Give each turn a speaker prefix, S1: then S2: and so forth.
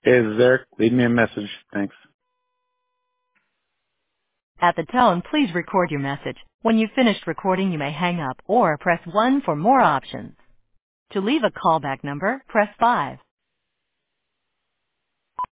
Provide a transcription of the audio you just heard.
S1: Hey, this is Eric. Leave me a message. Thanks.
S2: At the tone, please record your message. When you've finished recording, you may hang up or press 1 for more options. To leave a callback number, press 5.